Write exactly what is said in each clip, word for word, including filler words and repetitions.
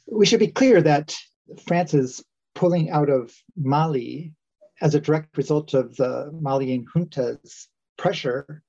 We should be clear that France's pulling out of Mali as a direct result of the Malian junta's pressure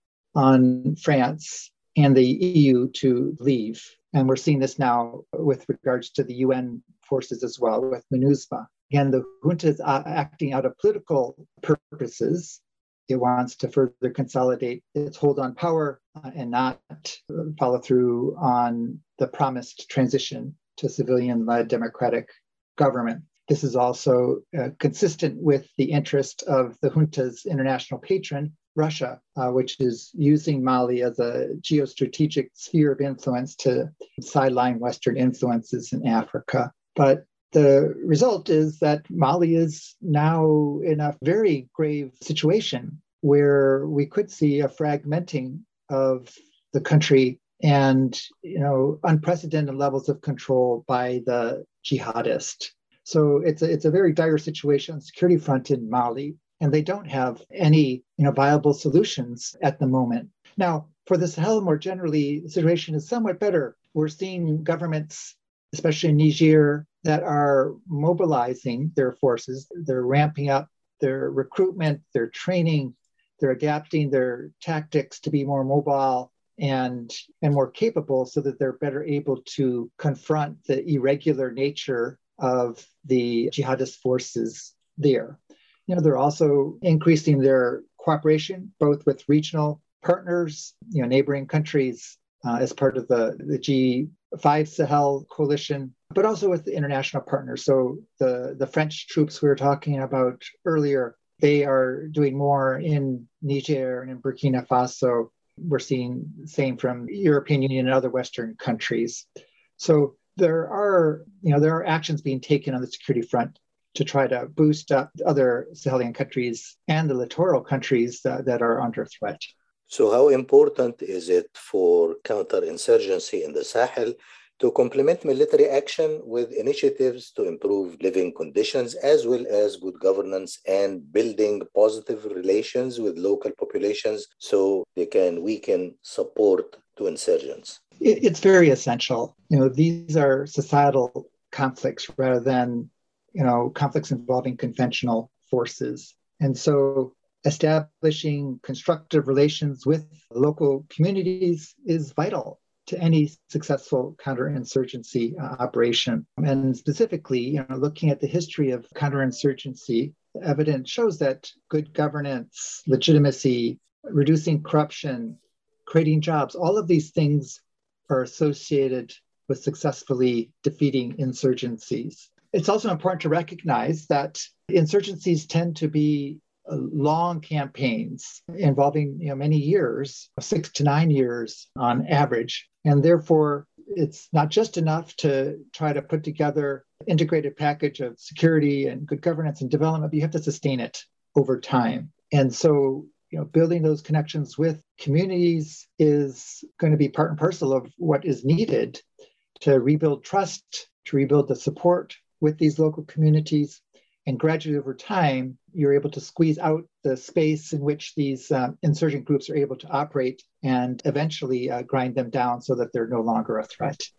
on France and the E U to leave. And we're seeing this now with regards to the U N forces as well, with MINUSMA. Again, the junta is acting out of political purposes. It wants to further consolidate its hold on power uh, and not follow through on the promised transition to civilian-led democratic government. This is also uh, consistent with the interest of the junta's international patron, Russia, uh, which is using Mali as a geostrategic sphere of influence to sideline Western influences in Africa. But the result is that Mali is now in a very grave situation where we could see a fragmenting of the country and, you know, unprecedented levels of control by the jihadist. So it's a, it's a very dire situation on the security front in Mali, and they don't have any, you know, viable solutions at the moment. Now, for the Sahel more generally, the situation is somewhat better. We're seeing governments, especially in Niger, that are mobilizing their forces. They're ramping up their recruitment, their training, they're adapting their tactics to be more mobile and, and more capable so that they're better able to confront the irregular nature of the jihadist forces there. You know, they're also increasing their cooperation, both with regional partners, you know, neighboring countries uh, as part of the, the G five Sahel coalition, but also with the international partners. So the, the French troops we were talking about earlier, they are doing more in Niger and in Burkina Faso. We're seeing the same from European Union and other Western countries. So there are, you know, there are actions being taken on the security front to try to boost up other Sahelian countries and the littoral countries uh, that are under threat. So how important is it for counterinsurgency in the Sahel to complement military action with initiatives to improve living conditions as well as good governance and building positive relations with local populations so they can weaken support to insurgents? It's very essential. You know, these are societal conflicts rather than, you know, conflicts involving conventional forces. And so establishing constructive relations with local communities is vital to any successful counterinsurgency uh, operation. And specifically, you know, looking at the history of counterinsurgency, the evidence shows that good governance, legitimacy, reducing corruption, creating jobs, all of these things are associated with successfully defeating insurgencies. It's also important to recognize that insurgencies tend to be long campaigns involving, you know, many years, six to nine years on average. And therefore, it's not just enough to try to put together an integrated package of security and good governance and development, but you have to sustain it over time. And so, you know, building those connections with communities is going to be part and parcel of what is needed to rebuild trust, to rebuild the support with these local communities. And gradually over time, you're able to squeeze out the space in which these uh, insurgent groups are able to operate and eventually uh, grind them down so that they're no longer a threat.